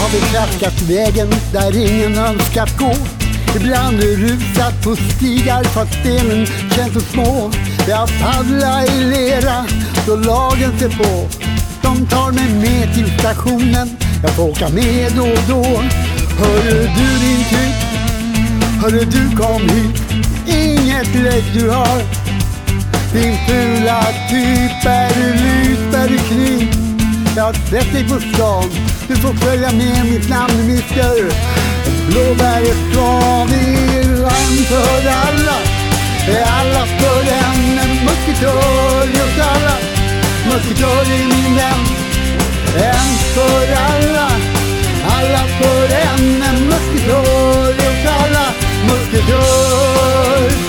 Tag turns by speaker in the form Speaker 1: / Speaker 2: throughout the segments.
Speaker 1: vi traskat vägen där ingen önskat gå. Ibland är rusat på stigar fast stenen känns så små. Jag paddlar i lera då lagen ser på. De tar mig med till stationen, jag får åka med då och då. Hörru du din typ, hörru du kom hit. Inget lägg du har, din fula typ. Är du lut, är du kniv? Jag har sett dig på stan, du får följa med, mitt namn är Mr. Blåbäret svan i land för alla. Alla för en musketör åt alla. Musketör är min vän, en för alla. Alla för en musketör åt alla. Musketör,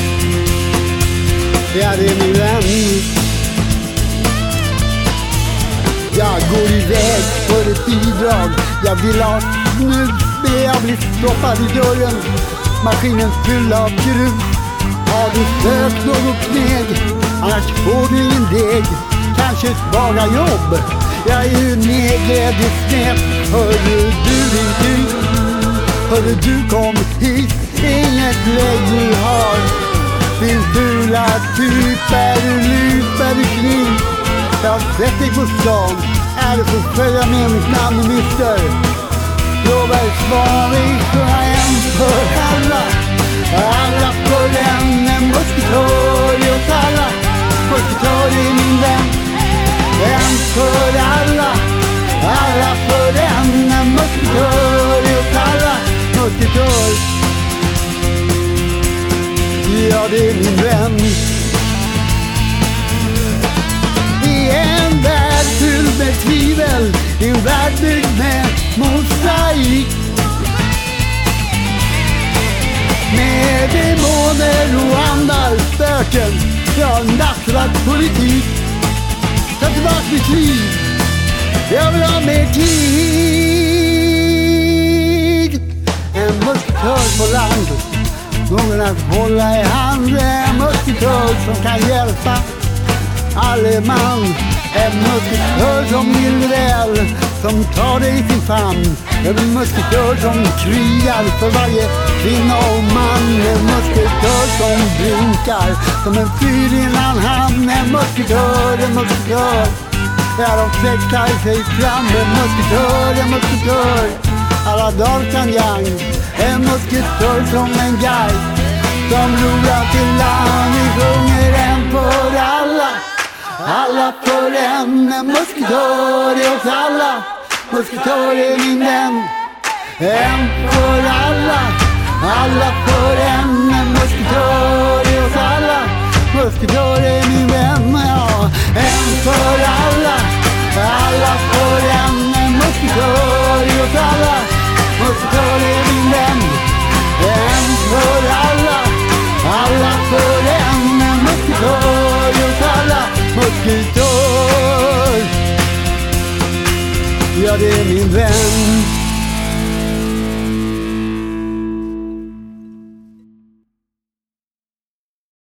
Speaker 1: ja det är min vän. Jag går iväg för ett bidrag, jag vill ha snus. Jag blir stoppad i dörren, maskinen full av grus. Har du sökt något kneg, annars får du ingen deg. Kanske ett bara jobb, jag är ju nedgrävd snett. Hörru du din typ, hörru du kom hit. Inget lägg du har, din fula typ. Är du lut, är du kniv? Jag har sett dig på stan, är du får följa med, mitt namn är Mr. Blåbärsvan i en för alla. Alla för en musketör åt alla. Musketör är min vän, en för alla. Alla för en musketör åt alla. Musketör, ja det är min vän. I en värld fylld med tvivel, i en värld byggd med mosaik. Med demoner och andar spöken, jag nattsvart politik. Ta tillbaka mitt liv, jag vill ha mer tid. En musketör på land, någon att hålla i hand. En musketör som kan hjälpa alle man. En musketör som vill väl, som tar dig i sin famn. En musketör som krigar för varje kvinna och man. En musketör som blinkar som en fyr innan hamn. En musketör, en musketör. Ja, de fläktar sig fram. En musketör, en musketör. Alla dagar kan jag. En musketör som en guide som rorar till land. Vi sjunger en för alla. Alla för en musketör åt alla. Musketör är min vän, en för alla. Alla för en musketör åt alla. Musketör är min vän, ja. En för alla. Alla för en musketör åt alla. Musketör är min vän, en för alla. Alla för en musketör åt alla. Musketör, ja det är min vän.